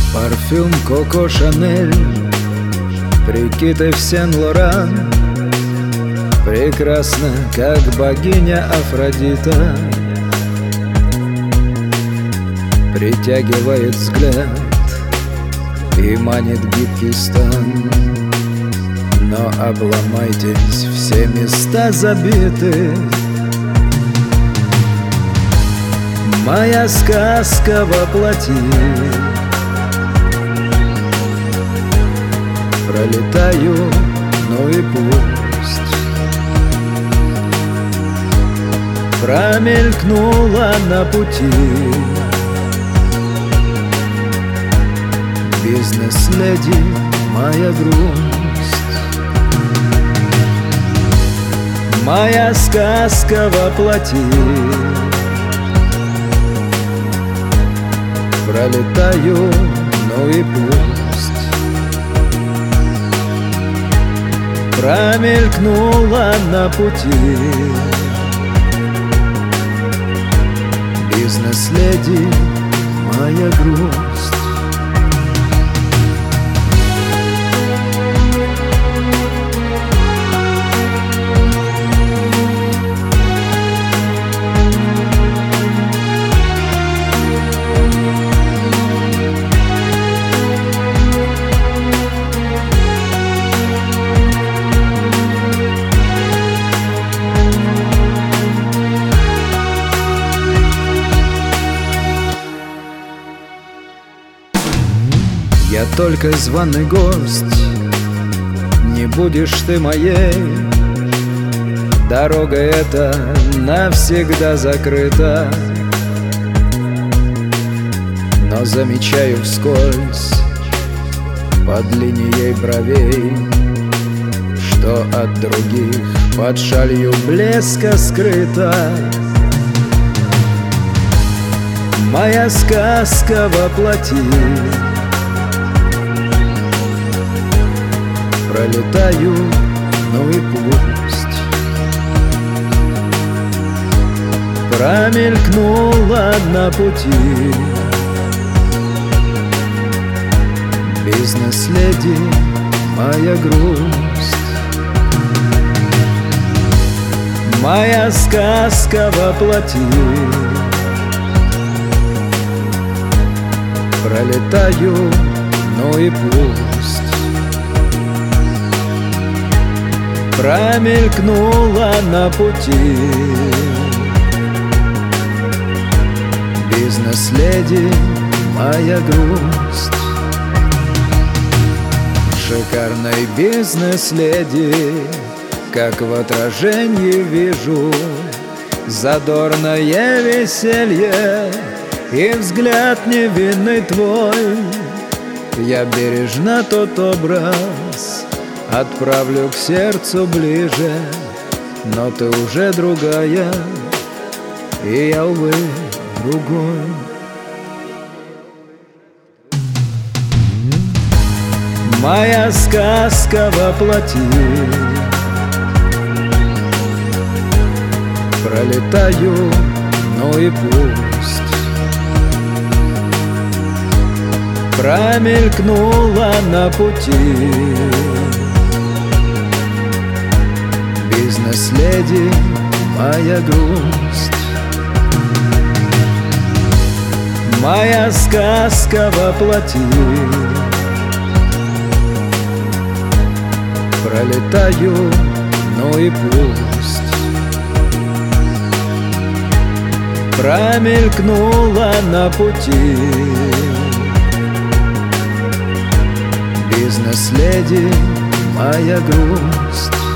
Парфюм Коко Шанель, прикид Ив Сен-Лоран, прекрасна, как богиня Афродита. Притягивает взгляд и манит гибкий стан. Но обломайтесь, все места забиты. Моя сказка воплоти. Пролетаю, ну и пусть. Промелькнула на пути бизнес-леди, моя грусть. Моя сказка воплоти. Пролетаю, ну и пусть. Промелькнула на пути бизнес-леди, моя грусть. Я только званый гость, не будешь ты моей. Дорога эта навсегда закрыта. Но замечаю вскользь под линией бровей, что от других под шалью блеска скрыта. Моя сказка воплоти. Пролетаю, ну и пусть. Промелькнула на пути бизнес-леди, моя грусть. Моя сказка воплоти. Пролетаю, ну и пусть. Промелькнула на пути бизнес-леди, моя грусть. Шикарной бизнес-леди, как в отражении вижу задорное веселье и взгляд невинный твой. Я бережно тот образ отправлю к сердцу ближе, но ты уже другая, и я, увы, другой. Моя сказка воплоти. Пролетаю, ну и пусть. Промелькнула на пути бизнес-леди, моя грусть. Моя сказка воплоти. Пролетаю, ну и пусть. Промелькнула на пути бизнес-леди, моя грусть.